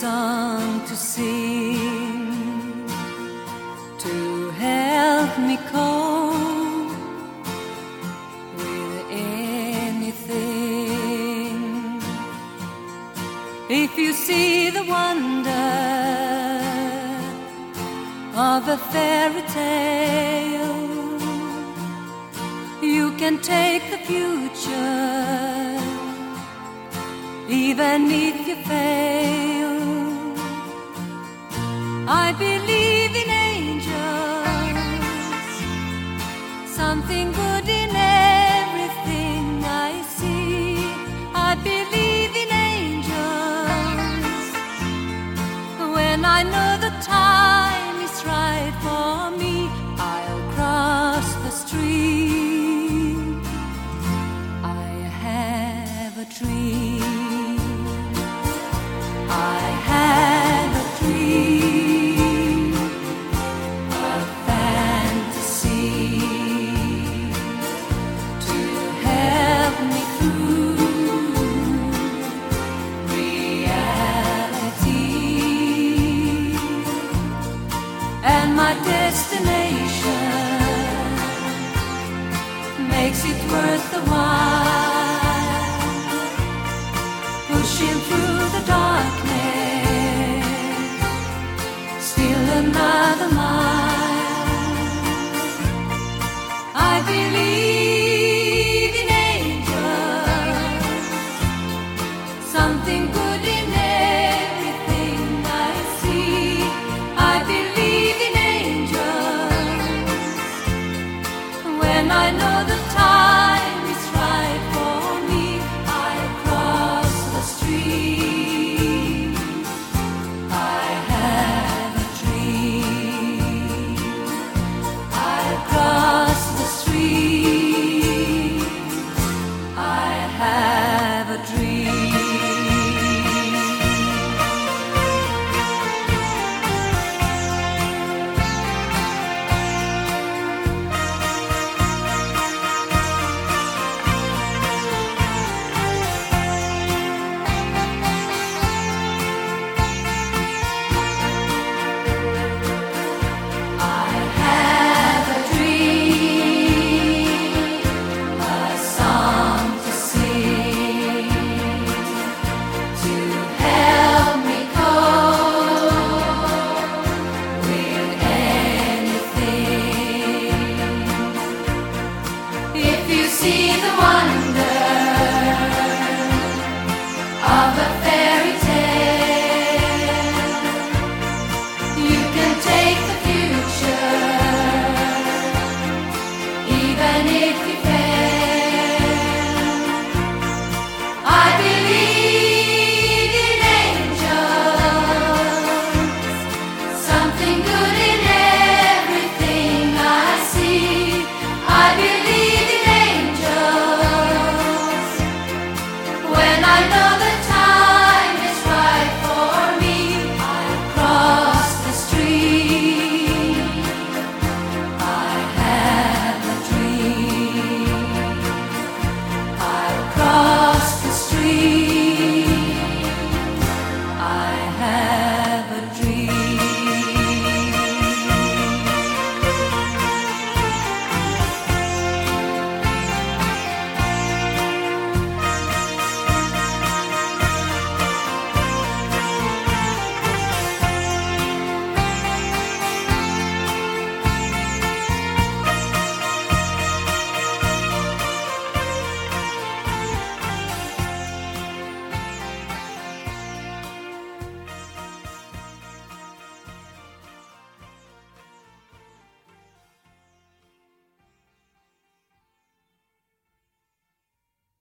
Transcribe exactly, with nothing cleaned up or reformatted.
song to sing, to help me cope with anything. If you see the wonder of a fairy tale, you can take the future, even if you fail. I believe in angels, something good in everything I see. I believe in angels, when I know the time is right for me, I'll cross the stream. I have a dream. I have a dream, a fantasy to help me through reality, and my destination makes it worth the while, pushing through the darkness, still another mile. I believe in angels, something